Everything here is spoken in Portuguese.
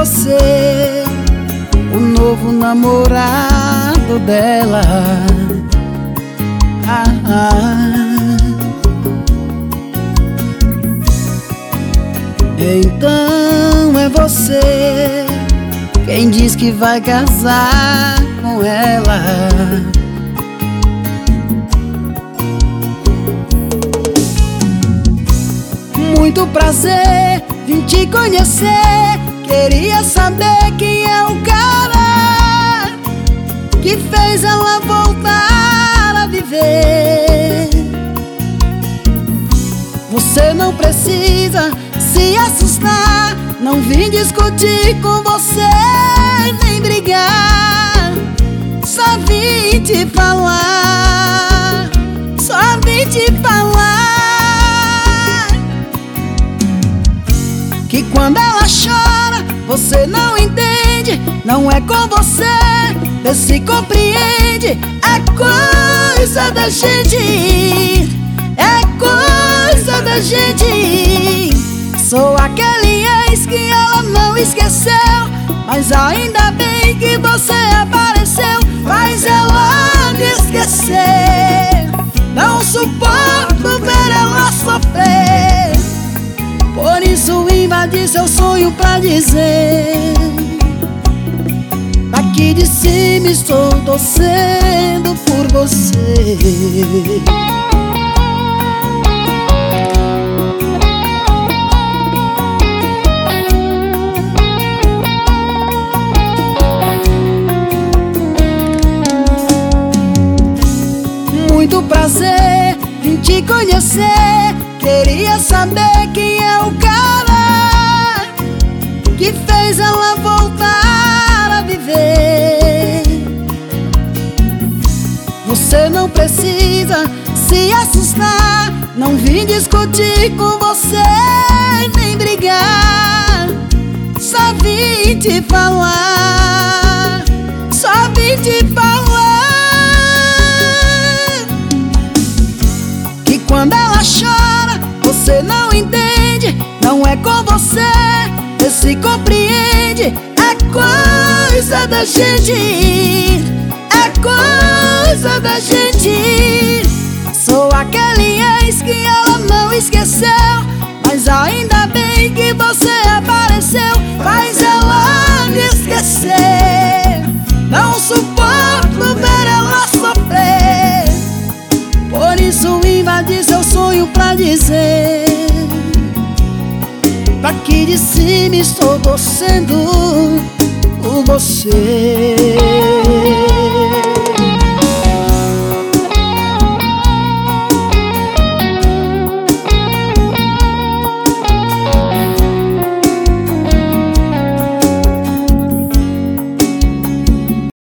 você o novo namorado dela. Então é você quem diz que vai casar com ela. Muito prazer, vim te conhecer. Queria saber quem é o cara que fez ela voltar a viver. Você não precisa se assustar, não vim discutir com você nem brigar. Só vim te falar, só vim te falar que quando ela chora, você não entende. Não é com você, vê se compreende. É coisa da gente, é coisa da gente. Sou aquele ex que ela não esqueceu, mas ainda bem que você apareceu. Faz ela me esquecer, não suporto ver ela sofrer. Por isso invadi seu sonho pra dizer: daqui de cima estou torcendo por você. Muito prazer, vim te conhecer. Queria saber quem é o cara que fez ela voltar a viver. Você não precisa se assustar, não vim discutir com você nem brigar. Só vim te falar, só vim te falar que quando ela chora, você não entende. Não é com você, vê se compreende. É coisa da gente, é coisa da gente. Sou aquele ex que ela não esqueceu, mas ainda bem que você apareceu. Faz ela me esquecer, não suporto ver ela sofrer. Por isso invadi seu sonho pra dizer: daqui de cima estou torcendo por você.